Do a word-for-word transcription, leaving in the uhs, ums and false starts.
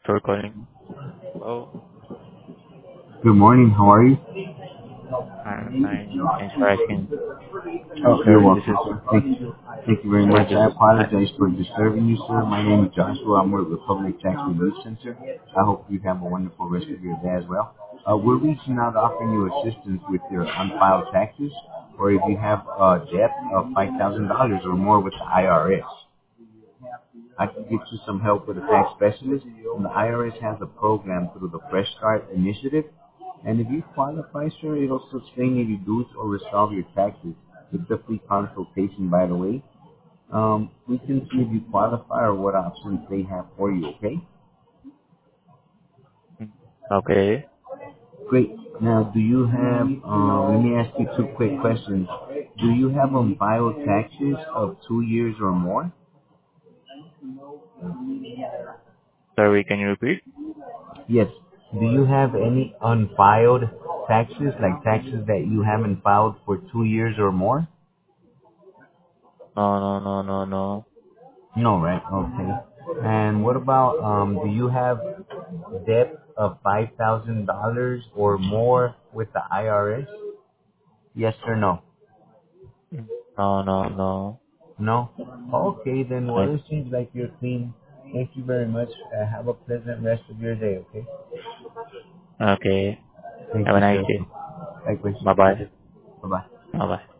for calling. Oh, Good morning. How are you? I'm fine. Thanks for asking. Oh, you're Sir, this welcome, is sir. Thank you. Thank you very sir, much. this I is I, apologize for disturbing you, sir. My name is Joshua. I'm with Republic Tax Relief Center. I hope you have a wonderful rest of your day as well. Uh, we're reaching out offering you assistance with your unfiled taxes, or if you have a debt of five thousand dollars or more with the I R S. I can get you some help with a tax specialist. And the I R S has a program through the Fresh Start Initiative. And if you qualify, sir, it'll substantially reduce or resolve your taxes. It's a free consultation, by the way. Um, we can see if you qualify or what options they have for you, okay? okay. Great. Now, do you have, um, let me ask you two quick questions. Do you have unfiled taxes of two years or more? Sorry, can you repeat? Yes. Do you have any unfiled taxes, like taxes that you haven't filed for two years or more? No, no, no, no, no. No, right? Okay. And what about, um, do you have debt of five thousand dollars or more with the I R S? Yes or no? No, no, no. No? Okay, then well, Right. it seems like you're clean. Thank you very much. Uh, have a pleasant rest of your day, okay? Okay. Thank Have a you, nice sir. day. Likewise. Bye Thank bye. you. Bye-bye. Bye bye.